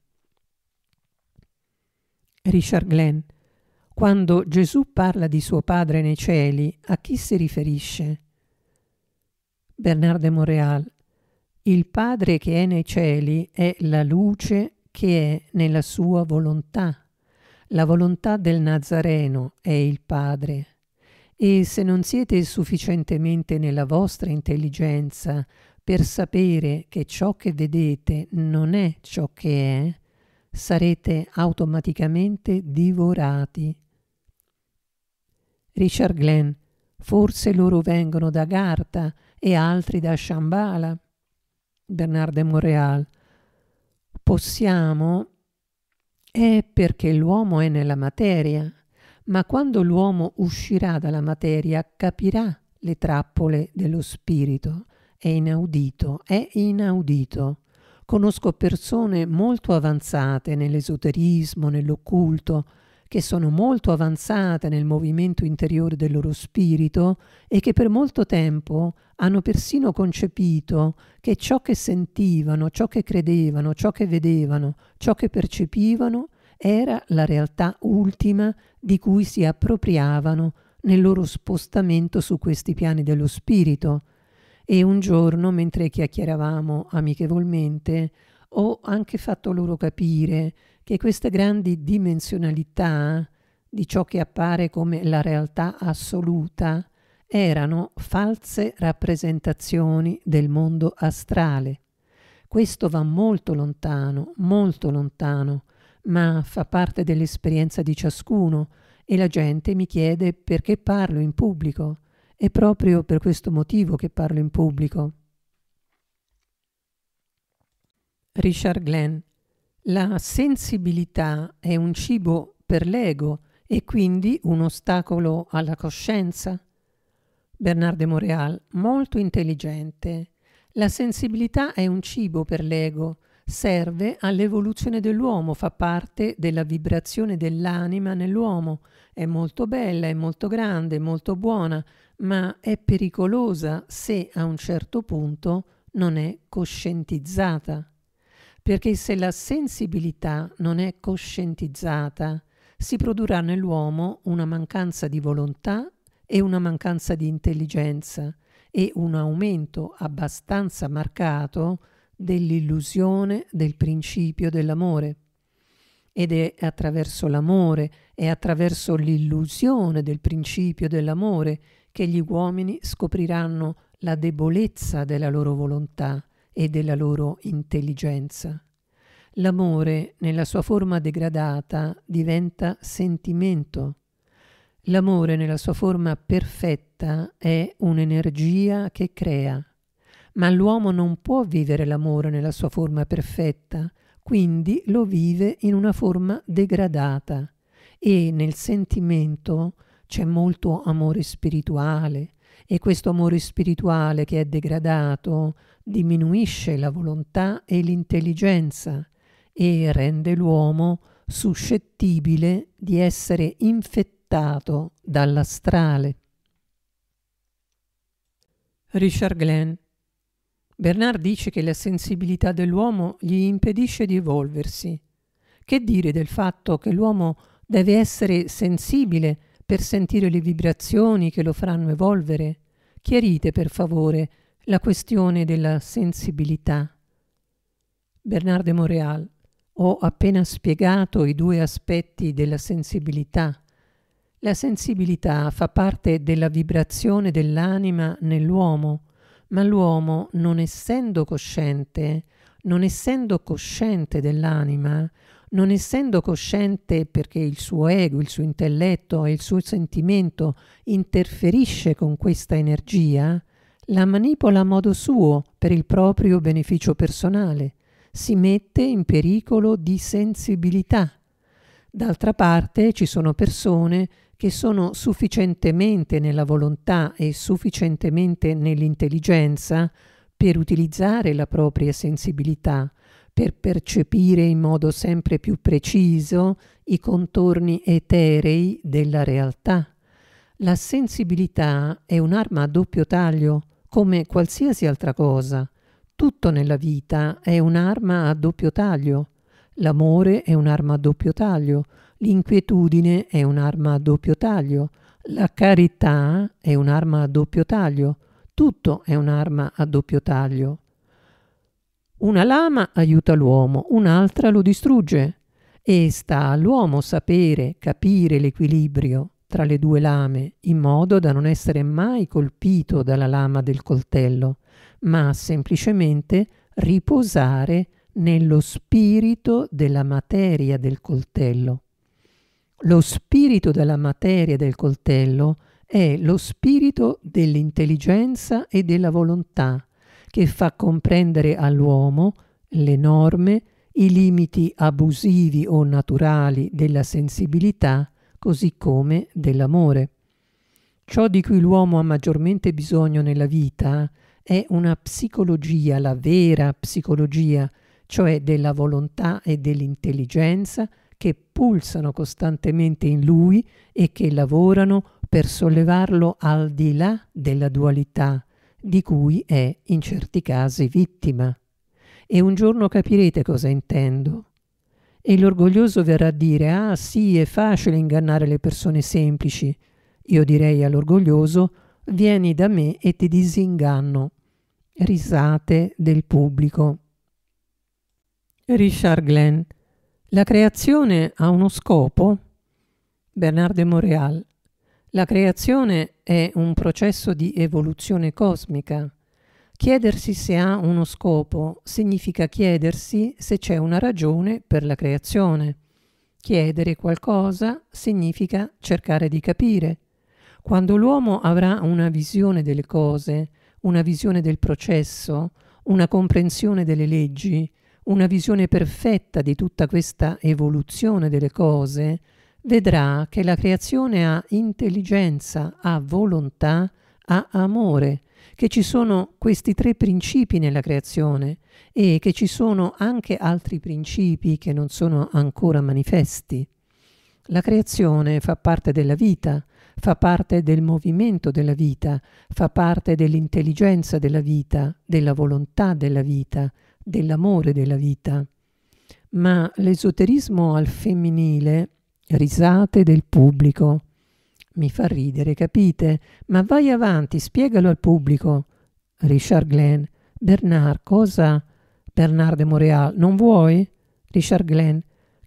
S1: Richard Glenn: quando Gesù parla di suo Padre nei cieli, a chi si riferisce? Bernard de Montréal: il Padre che è nei cieli è la luce che è nella sua volontà. La volontà del Nazareno è il Padre. E se non siete sufficientemente nella vostra intelligenza per sapere che ciò che vedete non è ciò che è, sarete automaticamente divorati. Richard Glenn: forse loro vengono da Gartha e altri da Shambhala. Bernard de Montréal: possiamo? È perché l'uomo è nella materia, ma quando l'uomo uscirà dalla materia capirà le trappole dello spirito. È inaudito, è inaudito. Conosco persone molto avanzate nell'esoterismo, nell'occulto, che sono molto avanzate nel movimento interiore del loro spirito e che per molto tempo hanno persino concepito che ciò che sentivano, ciò che credevano, ciò che vedevano, ciò che percepivano era la realtà ultima di cui si appropriavano nel loro spostamento su questi piani dello spirito. E un giorno, mentre chiacchieravamo amichevolmente, ho anche fatto loro capire che queste grandi dimensionalità di ciò che appare come la realtà assoluta erano false rappresentazioni del mondo astrale. Questo va molto lontano, ma fa parte dell'esperienza di ciascuno e la gente mi chiede perché parlo in pubblico. È proprio per questo motivo che parlo in pubblico. Richard Glenn: la sensibilità è un cibo per l'ego e quindi un ostacolo alla coscienza? Bernard de Montréal: molto intelligente. La sensibilità è un cibo per l'ego, serve all'evoluzione dell'uomo, fa parte della vibrazione dell'anima nell'uomo. È molto bella, è molto grande, è molto buona, ma è pericolosa se a un certo punto non è coscientizzata. Perché se la sensibilità non è coscientizzata, si produrrà nell'uomo una mancanza di volontà e una mancanza di intelligenza e un aumento abbastanza marcato dell'illusione del principio dell'amore. Ed è attraverso l'amore, è attraverso l'illusione del principio dell'amore che gli uomini scopriranno la debolezza della loro volontà e della loro intelligenza. L'amore, nella sua forma degradata, diventa sentimento. L'amore, nella sua forma perfetta, è un'energia che crea. Ma l'uomo non può vivere l'amore nella sua forma perfetta, quindi lo vive in una forma degradata. E nel sentimento c'è molto amore spirituale, e questo amore spirituale che è degradato diminuisce la volontà e l'intelligenza e rende l'uomo suscettibile di essere infettato dall'astrale. Richard Glenn. Bernard dice che la sensibilità dell'uomo gli impedisce di evolversi. Che dire del fatto che l'uomo deve essere sensibile per sentire le vibrazioni che lo faranno evolvere? Chiarite per favore la questione della sensibilità. Bernard de Montréal. Ho appena spiegato i due aspetti della sensibilità. La sensibilità fa parte della vibrazione dell'anima nell'uomo, ma l'uomo, non essendo cosciente dell'anima, non essendo cosciente perché il suo ego, il suo intelletto e il suo sentimento interferisce con questa energia, la manipola a modo suo per il proprio beneficio personale, si mette in pericolo di sensibilità. D'altra parte ci sono persone che sono sufficientemente nella volontà e sufficientemente nell'intelligenza per utilizzare la propria sensibilità, per percepire in modo sempre più preciso i contorni eterei della realtà. La sensibilità è un'arma a doppio taglio, come qualsiasi altra cosa. Tutto nella vita è un'arma a doppio taglio. L'amore è un'arma a doppio taglio, l'inquietudine è un'arma a doppio taglio, la carità è un'arma a doppio taglio, tutto è un'arma a doppio taglio. Una lama aiuta l'uomo, un'altra lo distrugge e sta all'uomo sapere, capire l'equilibrio tra le due lame in modo da non essere mai colpito dalla lama del coltello, ma semplicemente riposare nello spirito della materia del coltello. Lo spirito della materia del coltello è lo spirito dell'intelligenza e della volontà, che fa comprendere all'uomo le norme, i limiti abusivi o naturali della sensibilità, così come dell'amore. Ciò di cui l'uomo ha maggiormente bisogno nella vita è una psicologia, la vera psicologia, cioè della volontà e dell'intelligenza che pulsano costantemente in lui e che lavorano per sollevarlo al di là della dualità, di cui è in certi casi vittima. E un giorno capirete cosa intendo. E l'orgoglioso verrà a dire: ah sì, è facile ingannare le persone semplici. Io direi all'orgoglioso: vieni da me e ti disinganno. Risate del pubblico. Richard Glenn. La creazione ha uno scopo? Bernard de Montréal. La creazione è un processo di evoluzione cosmica. Chiedersi se ha uno scopo significa chiedersi se c'è una ragione per la creazione. Chiedere qualcosa significa cercare di capire. Quando l'uomo avrà una visione delle cose, una visione del processo, una comprensione delle leggi, una visione perfetta di tutta questa evoluzione delle cose, vedrà che la creazione ha intelligenza, ha volontà, ha amore, che ci sono questi tre principi nella creazione e che ci sono anche altri principi che non sono ancora manifesti. La creazione fa parte della vita, fa parte del movimento della vita, fa parte dell'intelligenza della vita, della volontà della vita, dell'amore della vita. Ma l'esoterismo al femminile, risate del pubblico, mi fa ridere, capite? Ma vai avanti, spiegalo al pubblico. Richard Glenn. Bernard, cosa? Bernard de Montréal. Non vuoi? Richard Glenn.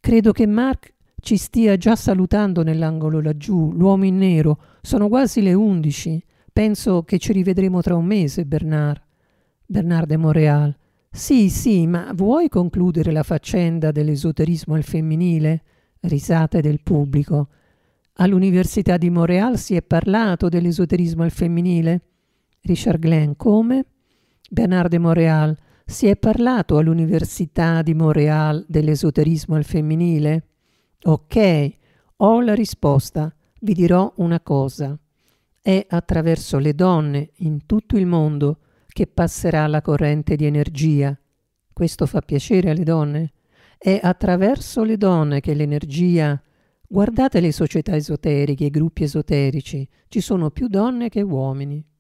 S1: Credo che Mark ci stia già salutando nell'angolo laggiù, l'uomo in nero. Sono quasi le 11. Penso che ci rivedremo tra un mese, Bernard. Bernard de Montréal. Sì, ma vuoi concludere la faccenda dell'esoterismo al femminile? Risate del pubblico. All'Università di Montréal si è parlato dell'esoterismo al femminile? Richard Glenn. Come? Bernard de Montréal. Si è parlato all'Università di Montréal dell'esoterismo al femminile? Ok, ho la risposta. Vi dirò una cosa. È attraverso le donne in tutto il mondo che passerà la corrente di energia. Questo fa piacere alle donne? È attraverso le donne che l'energia... Guardate le società esoteriche, i gruppi esoterici. Ci sono più donne che uomini.